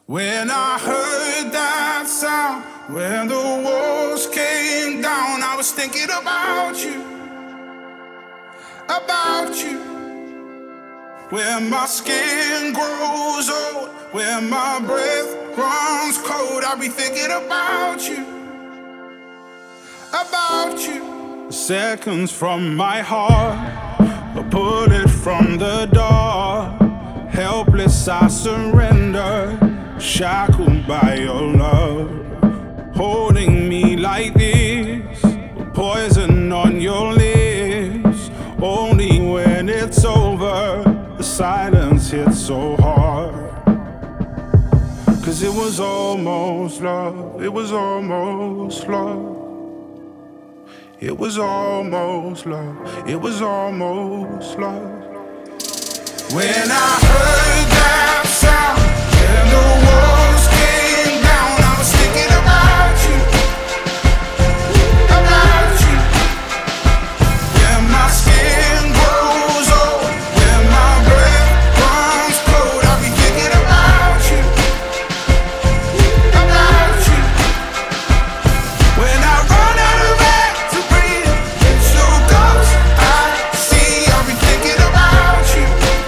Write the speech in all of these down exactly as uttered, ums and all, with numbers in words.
When I heard that sound, when the walls came down, I was thinking about you, about you. When my skin grows old, when my breath runs cold, I'll be thinking about you, about you. Seconds from my heart, a bullet from the dark. Helpless I surrender, shackled by your love. Holding me like this, poison on your lips. Only when it's over, the silence hits so hard. Cause it was almost love, it was almost love. It was almost love, it was almost love. When I heard that sound, when the walls came down, I was thinking about you, about you. When my skin grows old, when my breath runs cold, I'll be thinking about you, about you. When I run out of air to breathe, it's your ghost I see, I'll be thinking about you.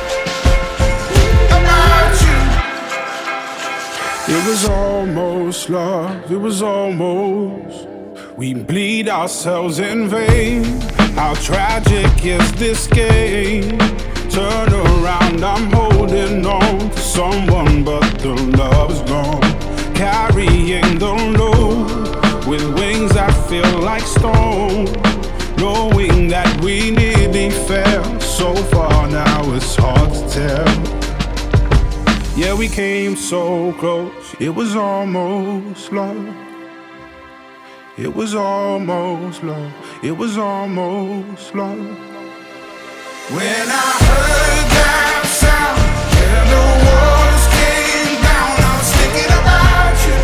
It was almost love, it was almost. We bleed ourselves in vain. How tragic is this game? Turn around, I'm holding on to someone, but the love's gone. Carrying the load with wings that feel like stone. Knowing that we nearly fell so far, now it's hard to tell. Yeah, we came so close, it was almost love. It was almost love, it was almost love. When I heard that sound, when the walls came down, I was thinking about you,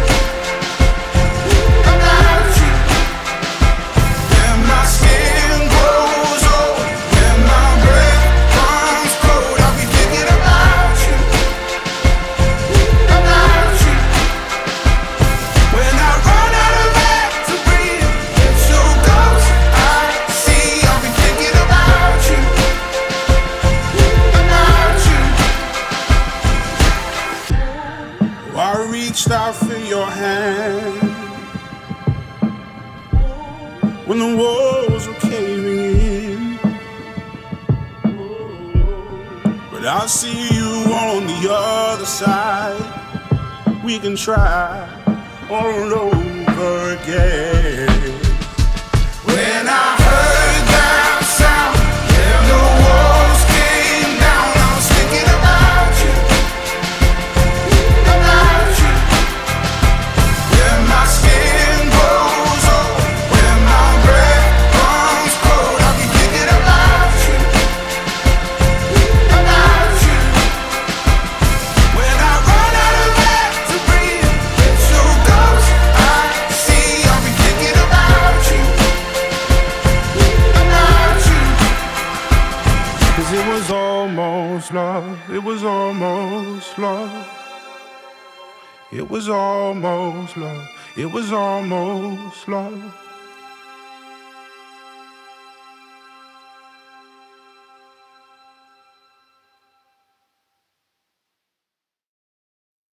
about you. When my skin grows old, when my breath runs cold, I'll be thinking about you. I reached out for your hand when the walls were caving in, but I see you on the other side. We can try all over again. When I heard that sound, when the walls came down, I was thinking about you, about you. When my skin grows old, when my breath runs cold, I'll be thinking about you, about you. When I run out of air to breathe, it's your ghost I see, I'll be thinking about you, about you. Cause it was almost love, it was almost love. It was almost love, it was almost love.